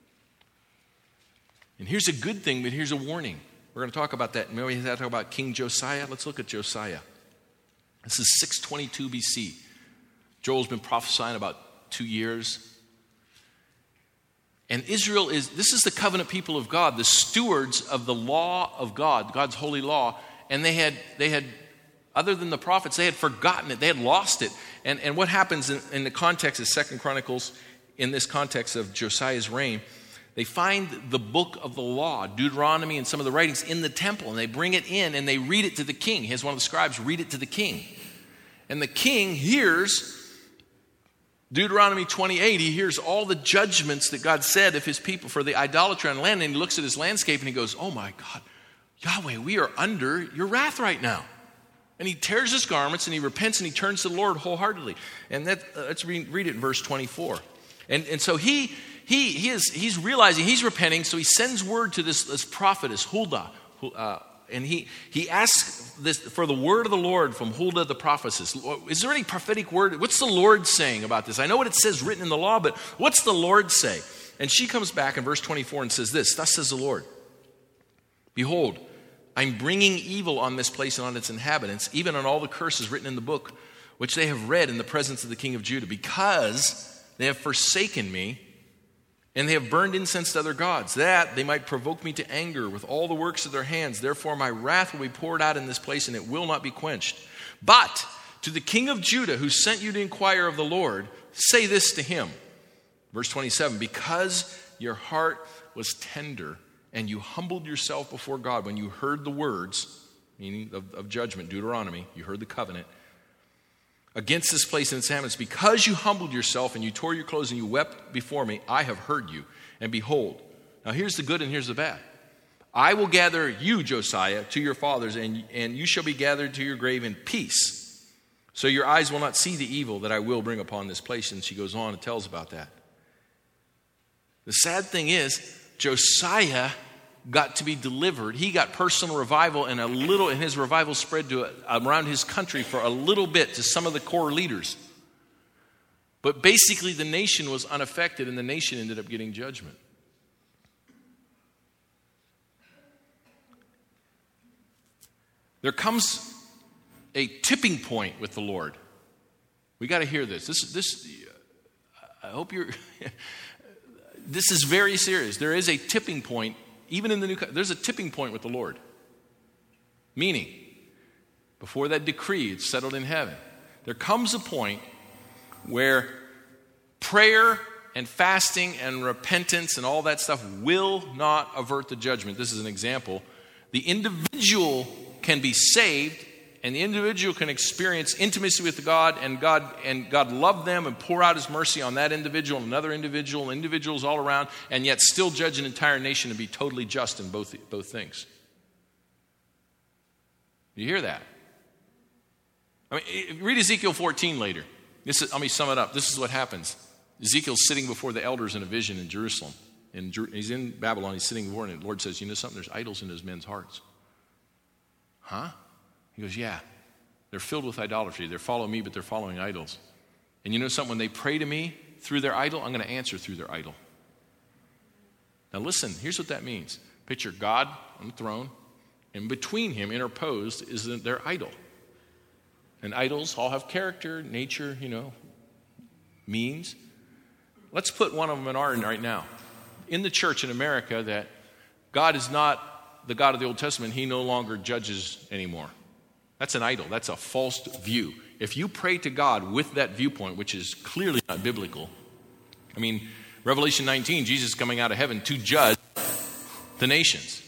And here's a good thing, but here's a warning. We're going to talk about that. Remember we had to talk about King Josiah? Let's look at Josiah. This is 622 BC. Joel's been prophesying about 2 years. And Israel this is the covenant people of God, the stewards of the law of God, God's holy law. And they had, other than the prophets, they had forgotten it. They had lost it. And what happens in the context of 2 Chronicles, in this context of Josiah's reign, they find the book of the law, Deuteronomy and some of the writings in the temple, and they bring it in and they read it to the king. He has one of the scribes read it to the king. And the king hears Deuteronomy 28. He hears all the judgments that God said of his people for the idolatry on land, and he looks at his landscape and he goes, oh my God, Yahweh, we are under your wrath right now. And he tears his garments and he repents and he turns to the Lord wholeheartedly. And let's read it in verse 24. And so he's realizing he's repenting, so he sends word to this prophetess, Huldah, and he asks this for the word of the Lord from Huldah the prophetess. Is there any prophetic word? What's the Lord saying about this? I know what it says written in the law, but what's the Lord say? And she comes back in verse 24 and says this, thus says the Lord, behold, I'm bringing evil on this place and on its inhabitants, even on all the curses written in the book, which they have read in the presence of the king of Judah, because they have forsaken me, and they have burned incense to other gods, that they might provoke me to anger with all the works of their hands. Therefore my wrath will be poured out in this place, and it will not be quenched. But to the king of Judah, who sent you to inquire of the Lord, say this to him. Verse 27, because your heart was tender, and you humbled yourself before God when you heard the words, meaning of judgment, Deuteronomy, you heard the covenant, against this place and its inhabitants, because you humbled yourself and you tore your clothes and you wept before me, I have heard you. And behold, now here's the good and here's the bad. I will gather you, Josiah, to your fathers, and you shall be gathered to your grave in peace. So your eyes will not see the evil that I will bring upon this place. And she goes on and tells about that. The sad thing is, Josiah got to be delivered. He got personal revival, and his revival spread around his country for a little bit to some of the core leaders. But basically the nation was unaffected, and the nation ended up getting judgment. There comes a tipping point with the Lord. We got to hear this. I hope you're... This is very serious. There is a tipping point, even in the there's a tipping point with the Lord. Meaning, before that decree is settled in heaven, there comes a point where prayer and fasting and repentance and all that stuff will not avert the judgment. This is an example. The individual can be saved, and the individual can experience intimacy with God, and God love them and pour out his mercy on that individual and another individual, individuals all around, and yet still judge an entire nation and be totally just in both things. You hear that? I mean, read Ezekiel 14 later. Let me sum it up. This is what happens. Ezekiel's sitting before the elders in a vision in Jerusalem. He's in Babylon. He's sitting before, and the Lord says, you know something? There's idols in those men's hearts. Huh? He goes, yeah. They're filled with idolatry. They're following me, but they're following idols. And you know something? When they pray to me through their idol, I'm going to answer through their idol. Now listen, here's what that means. Picture God on the throne, and between him, interposed, is their idol. And idols all have character, nature, means. Let's put one of them in our right now. In the church in America, that God is not the God of the Old Testament. He no longer judges anymore. That's an idol. That's a false view. If you pray to God with that viewpoint, which is clearly not biblical, I mean, Revelation 19, Jesus is coming out of heaven to judge the nations.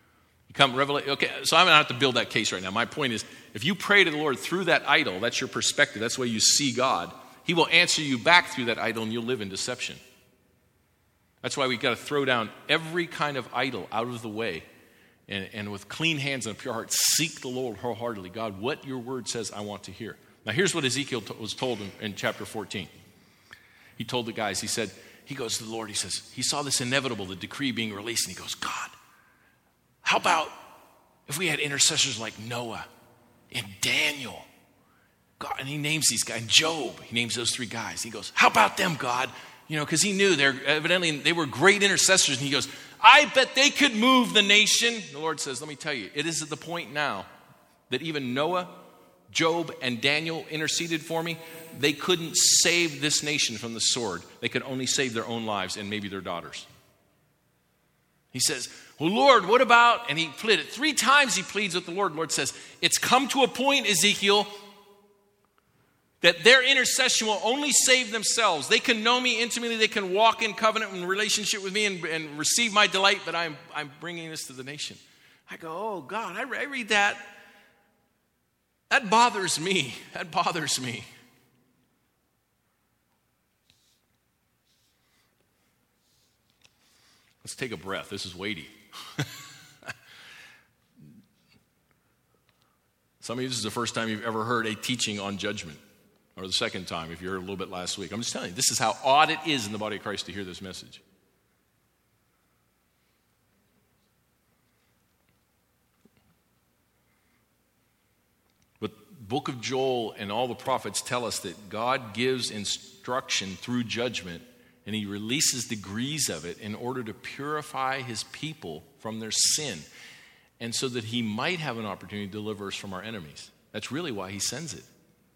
Okay, so I'm going to have to build that case right now. My point is, if you pray to the Lord through that idol, that's your perspective, that's the way you see God, he will answer you back through that idol and you'll live in deception. That's why we've got to throw down every kind of idol out of the way and with clean hands and a pure heart, seek the Lord wholeheartedly. God, what your word says I want to hear. Now here's what Ezekiel was told in chapter 14. He told the guys, he goes to the Lord, he says, he saw this inevitable, the decree being released, and he goes, God, how about if we had intercessors like Noah and Daniel? God, and he names these guys, and Job, he names those three guys. He goes, how about them, God? Because he knew they were great intercessors. And he goes, I bet they could move the nation. The Lord says, let me tell you, it is at the point now that even Noah, Job, and Daniel interceded for me. They couldn't save this nation from the sword. They could only save their own lives and maybe their daughters. He says, well, Lord, what about, and he pleaded, 3 times he pleads with the Lord. The Lord says, it's come to a point, Ezekiel, that their intercession will only save themselves. They can know me intimately. They can walk in covenant and relationship with me and receive my delight, but I'm bringing this to the nation. I go, oh, God, I read that. That bothers me. That bothers me. Let's take a breath. This is weighty. Some of you, this is the first time you've ever heard a teaching on judgment, or the second time if you heard a little bit last week. I'm just telling you, this is how odd it is in the body of Christ to hear this message. But book of Joel and all the prophets tell us that God gives instruction through judgment, and he releases degrees of it in order to purify his people from their sin, and so that he might have an opportunity to deliver us from our enemies. That's really why he sends it.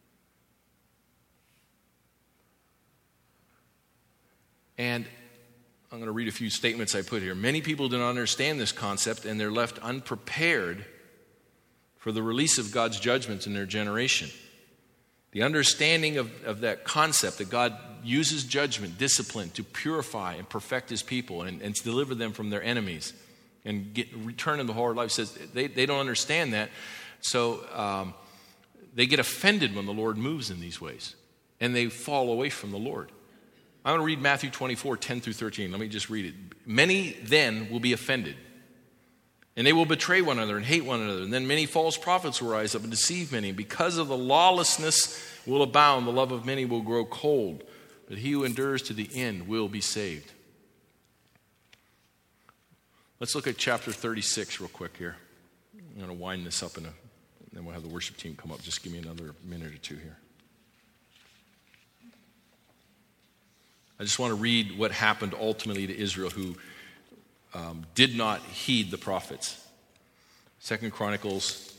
And I'm going to read a few statements I put here. Many people do not understand this concept, and they're left unprepared for the release of God's judgments in their generation. The understanding of that concept, that God uses judgment, discipline, to purify and perfect his people and to deliver them from their enemies and return in the whole life, says they don't understand that. So they get offended when the Lord moves in these ways, and they fall away from the Lord. I'm going to read Matthew 24, 10 through 13. Let me just read it. Many then will be offended, and they will betray one another and hate one another. And then many false prophets will rise up and deceive many. Because of the lawlessness will abound, the love of many will grow cold. But he who endures to the end will be saved. Let's look at chapter 36 real quick here. I'm going to wind this up, and then we'll have the worship team come up. Just give me another minute or two here. I just want to read what happened ultimately to Israel, who did not heed the prophets. 2 Chronicles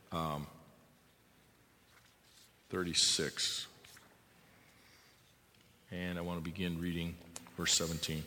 36. And I want to begin reading verse 17.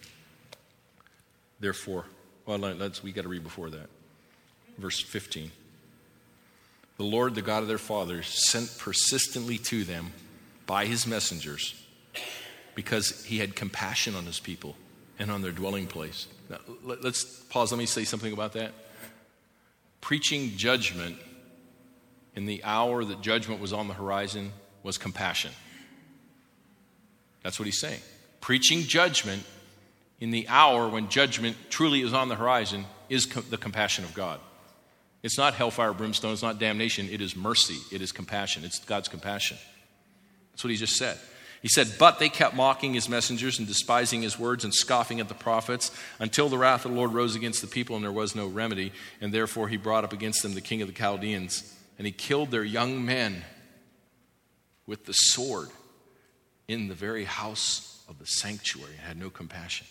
Therefore, we got to read before that. Verse 15. the Lord, the God of their fathers, sent persistently to them by his messengers because he had compassion on his people and on their dwelling place. Now, let's pause. Let me say something about that. Preaching judgment in the hour that judgment was on the horizon was compassion. That's what he's saying. Preaching judgment in the hour when judgment truly is on the horizon is the compassion of God. It's not hellfire, brimstone. It's not damnation. It is mercy. It is compassion. It's God's compassion. That's what he just said. He said, but they kept mocking his messengers and despising his words and scoffing at the prophets until the wrath of the Lord rose against the people and there was no remedy. And therefore he brought up against them the king of the Chaldeans. And he killed their young men with the sword in the very house of the sanctuary and had no compassion.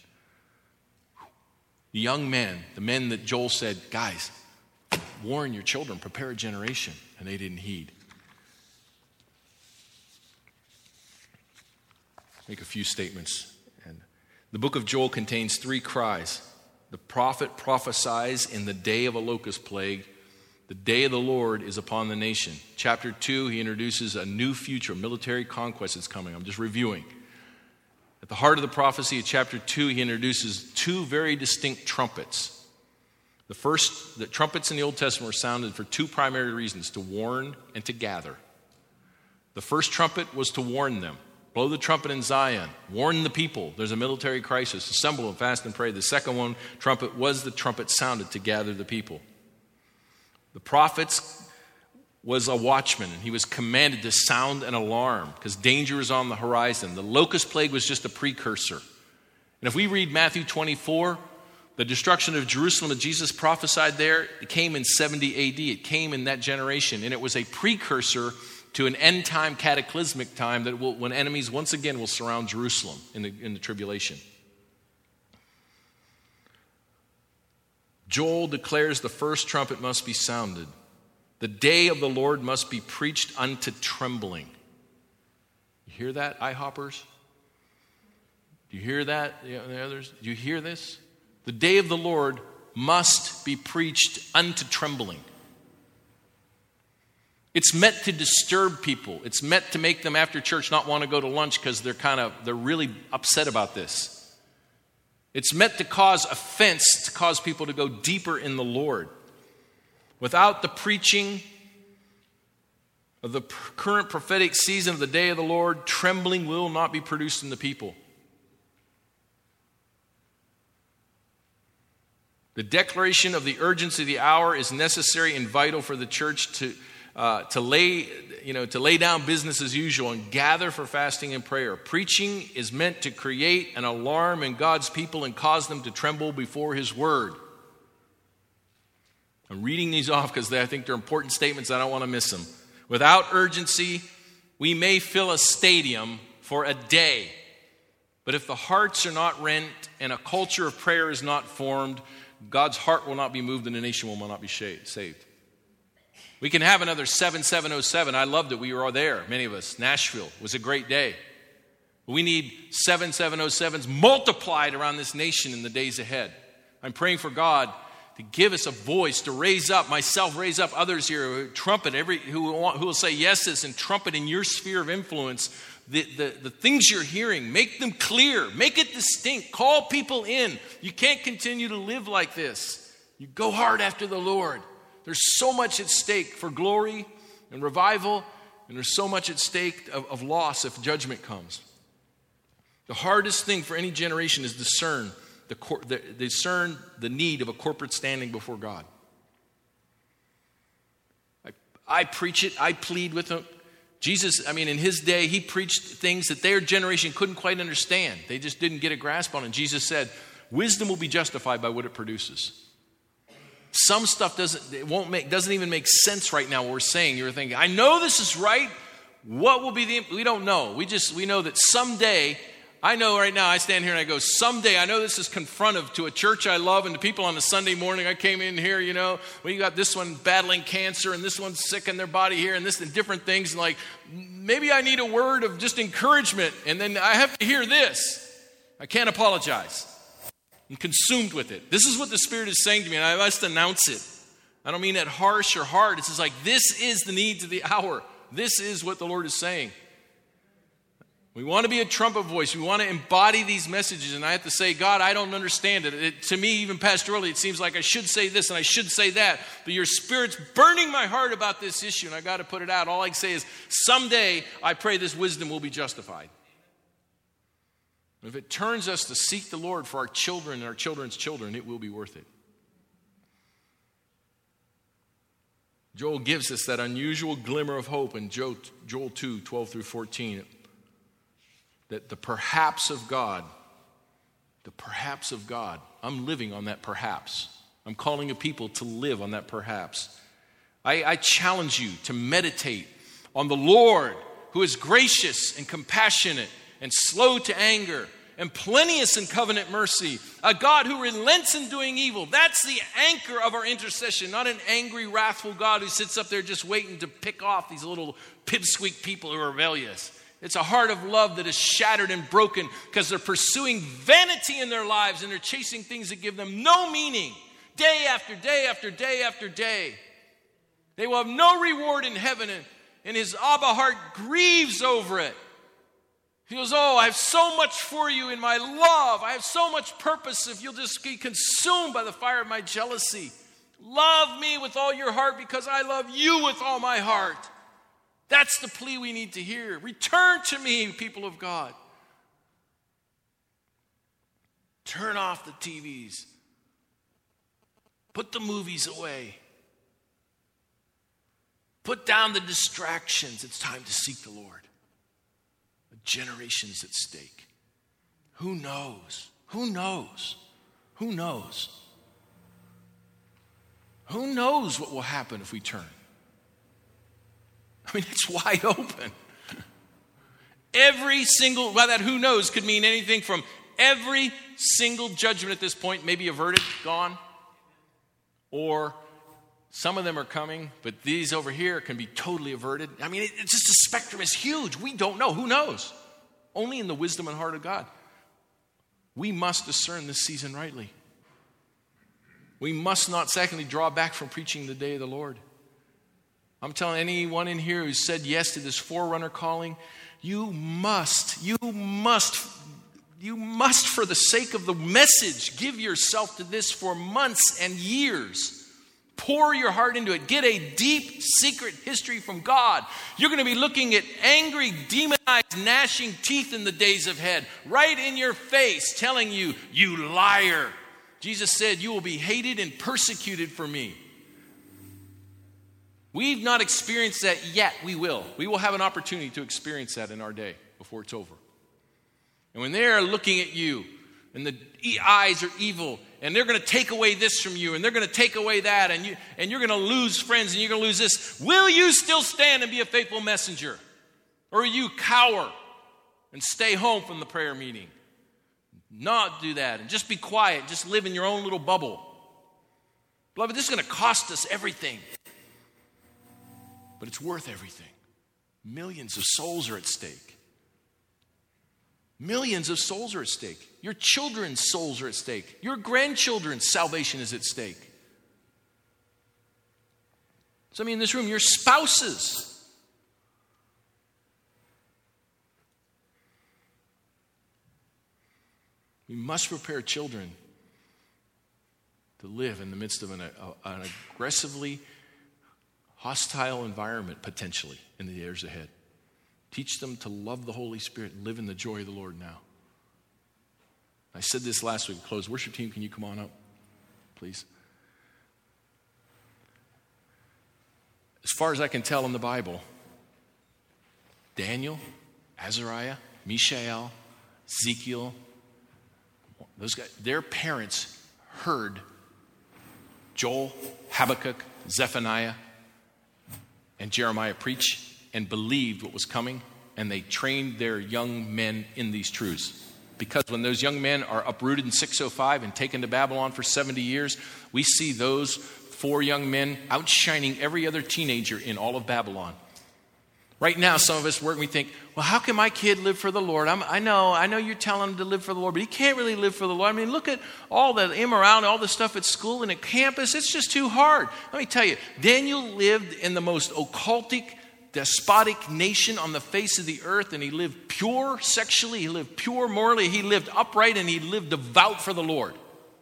The young men, the men that Joel said, guys, warn your children, prepare a generation. And they didn't heed. Make a few statements. And the book of Joel contains 3 cries. The prophet prophesies in the day of a locust plague. The day of the Lord is upon the nation. Chapter 2, he introduces a new future, military conquest is coming. I'm just reviewing. At the heart of the prophecy of chapter 2, he introduces 2 very distinct trumpets. The trumpets in the Old Testament were sounded for 2 primary reasons, to warn and to gather. The first trumpet was to warn them. Blow the trumpet in Zion. Warn the people. There's a military crisis. Assemble and fast and pray. The second trumpet was the trumpet sounded to gather the people. The prophets was a watchman, and he was commanded to sound an alarm because danger is on the horizon. The locust plague was just a precursor. And if we read Matthew 24, the destruction of Jerusalem that Jesus prophesied there, it came in 70 AD. It came in that generation, and it was a precursor to an end-time cataclysmic time that when enemies once again will surround Jerusalem in the tribulation. Joel declares the first trumpet must be sounded. The day of the Lord must be preached unto trembling. You hear that, IHOppers? Do you hear that, the others? Do you hear this? The day of the Lord must be preached unto trembling. It's meant to disturb people. It's meant to make them after church not want to go to lunch because they're really upset about this. It's meant to cause offense, to cause people to go deeper in the Lord. Without the preaching of the current prophetic season of the day of the Lord, trembling will not be produced in the people. The declaration of the urgency of the hour is necessary and vital for the church to lay down business as usual and gather for fasting and prayer. Preaching is meant to create an alarm in God's people and cause them to tremble before his word. I'm reading these off because I think they're important statements. I don't want to miss them. Without urgency, we may fill a stadium for a day. But if the hearts are not rent and a culture of prayer is not formed, God's heart will not be moved and the nation will not be saved. We can have another 7707. I loved it. We were all there, many of us. Nashville was a great day. We need 7707s multiplied around this nation in the days ahead. I'm praying for God to give us a voice, to raise up myself, raise up others here, trumpet who will say yes this and trumpet in your sphere of influence. The things you're hearing, make them clear, make it distinct, call people in. You can't continue to live like this. You go hard after the Lord. There's so much at stake for glory and revival, and there's so much at stake of loss if judgment comes. The hardest thing for any generation is discern the need of a corporate standing before God. I preach it, I plead with them. Jesus, in his day, he preached things that their generation couldn't quite understand. They just didn't get a grasp on it. Jesus said, wisdom will be justified by what it produces. Some stuff doesn't even make sense right now what we're saying. You're thinking, I know this is right. What will be we don't know. We know that someday, I know right now I stand here and I go, someday, I know this is confrontive to a church I love and to people on a Sunday morning. I came in here, we got this one battling cancer and this one's sick in their body here and this and different things. And maybe I need a word of just encouragement. And then I have to hear this. I can't apologize. I'm consumed with it. This is what the Spirit is saying to me, and I must announce it. I don't mean that harsh or hard. It's just like, this is the needs of the hour. This is what the Lord is saying. We want to be a trumpet voice. We want to embody these messages. And I have to say, God, I don't understand it. To me, even pastorally, it seems like I should say this and I should say that. But your Spirit's burning my heart about this issue, and I got to put it out. All I can say is, someday I pray this wisdom will be justified. If it turns us to seek the Lord for our children and our children's children, it will be worth it. Joel gives us that unusual glimmer of hope in Joel 2, 12 through 14. That the perhaps of God, I'm living on that perhaps. I'm calling a people to live on that perhaps. I challenge you to meditate on the Lord, who is gracious and compassionate and slow to anger and plenteous in covenant mercy, a God who relents in doing evil. That's the anchor of our intercession, not an angry, wrathful God who sits up there just waiting to pick off these little pipsqueak people who are rebellious. It's a heart of love that is shattered and broken because they're pursuing vanity in their lives and they're chasing things that give them no meaning, day after day after day after day. They will have no reward in heaven, and his Abba heart grieves over it. He goes, oh, I have so much for you in my love. I have so much purpose if you'll just be consumed by the fire of my jealousy. Love me with all your heart because I love you with all my heart. That's the plea we need to hear. Return to me, people of God. Turn off the TVs. Put the movies away. Put down the distractions. It's time to seek the Lord. A generation's at stake. Who knows? Who knows? Who knows? Who knows what will happen if we turn? I mean, it's wide open. Every single, well, that who knows could mean anything from every single judgment at this point, maybe averted, gone, or some of them are coming, but these over here can be totally averted. I mean, it's just the spectrum is huge. We don't know. Who knows? Only in the wisdom and heart of God. We must discern this season rightly. We must not, secondly, draw back from preaching the day of the Lord. I'm telling anyone in here who said yes to this forerunner calling, you must, for the sake of the message, give yourself to this for months and years. Pour your heart into it. Get a deep, secret history from God. You're going to be looking at angry, demonized, gnashing teeth in the days ahead, right in your face, telling you, you liar. Jesus said, you will be hated and persecuted for me. We've not experienced that yet. We will. We will have an opportunity to experience that in our day before it's over. And when they're looking at you and the eyes are evil and they're going to take away this from you and they're going to take away that and you're going to lose friends and you're going to lose this, will you still stand and be a faithful messenger? Or will you cower and stay home from the prayer meeting? Not do that and just be quiet. Just live in your own little bubble. Beloved, this is going to cost us everything. But it's worth everything. Millions of souls are at stake. Millions of souls are at stake. Your children's souls are at stake. Your grandchildren's salvation is at stake. Some of you in this room, your spouses. We must prepare children to live in the midst of an aggressively hostile environment, potentially, in the years ahead. Teach them to love the Holy Spirit and live in the joy of the Lord now. I said this last week. Close. Worship team, can you come on up, please? As far as I can tell in the Bible, Daniel, Azariah, Mishael, Ezekiel, those guys, their parents heard Joel, Habakkuk, Zephaniah, and Jeremiah preach and believed what was coming, and they trained their young men in these truths. Because when those young men are uprooted in 605 and taken to Babylon for 70 years, we see those 4 young men outshining every other teenager in all of Babylon. Right now, some of us work and we think, well, how can my kid live for the Lord? I know you're telling him to live for the Lord, but he can't really live for the Lord. I mean, look at all the immorality, all the stuff at school and at campus. It's just too hard. Let me tell you, Daniel lived in the most occultic, despotic nation on the face of the earth, and he lived pure sexually, he lived pure morally, he lived upright, and he lived devout for the Lord.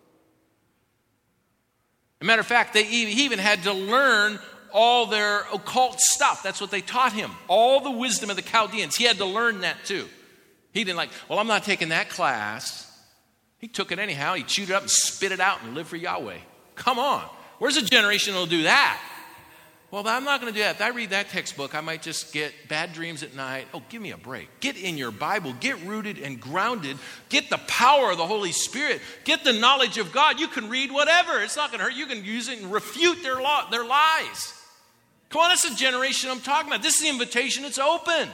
As a matter of fact, he even had to learn all their occult stuff. That's what they taught him. All the wisdom of the Chaldeans. He had to learn that too. He didn't well, I'm not taking that class. He took it anyhow. He chewed it up and spit it out and lived for Yahweh. Come on. Where's a generation that'll do that? Well, I'm not going to do that. If I read that textbook, I might just get bad dreams at night. Oh, give me a break. Get in your Bible. Get rooted and grounded. Get the power of the Holy Spirit. Get the knowledge of God. You can read whatever. It's not going to hurt. You can use it and refute their lies. Come on, that's the generation I'm talking about. This is the invitation. It's open.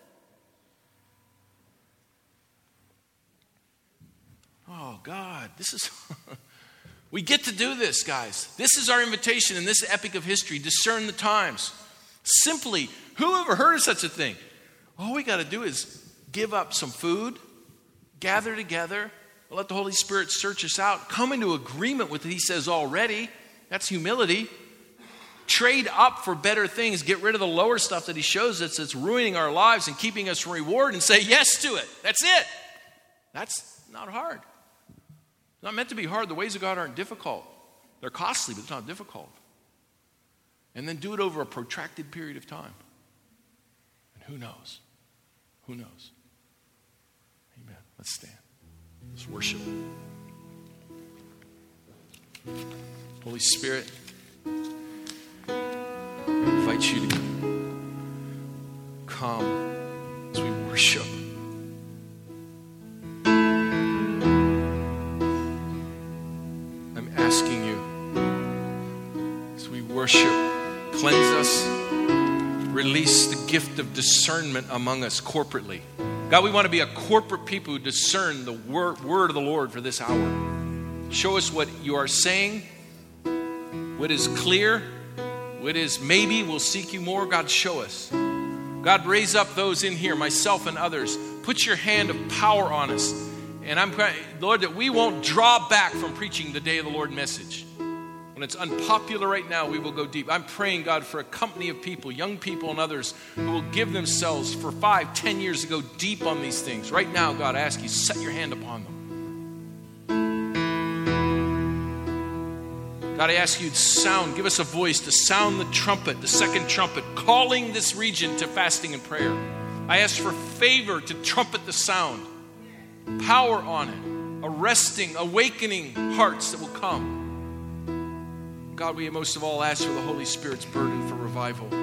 Oh, God, this is... We get to do this, guys. This is our invitation in this epic of history. Discern the times. Simply, who ever heard of such a thing? All we got to do is give up some food, gather together, let the Holy Spirit search us out, come into agreement with what He says already. That's humility. Trade up for better things. Get rid of the lower stuff that He shows us that's ruining our lives and keeping us from reward, and say yes to it. That's it. That's not hard. It's not meant to be hard. The ways of God aren't difficult. They're costly, but it's not difficult. And then do it over a protracted period of time. And who knows? Who knows? Amen. Let's stand. Let's worship. Holy Spirit, I invite you to come as we worship. I'm asking you, as we worship, cleanse us, release the gift of discernment among us corporately. God, we want to be a corporate people who discern the word of the Lord for this hour. Show us what you are saying, what is clear, what is maybe we'll seek you more. God, show us. God, raise up those in here, myself and others. Put your hand of power on us. And I'm praying, Lord, that we won't draw back from preaching the Day of the Lord message. When it's unpopular right now, we will go deep. I'm praying, God, for a company of people, young people and others, who will give themselves for 5-10 years to go deep on these things. Right now, God, I ask you, set your hand upon them. God, I ask you to give us a voice to sound the trumpet, the second trumpet, calling this region to fasting and prayer. I ask for favor to trumpet the sound, power on it, arresting, awakening hearts that will come. God, we most of all ask for the Holy Spirit's burden for revival.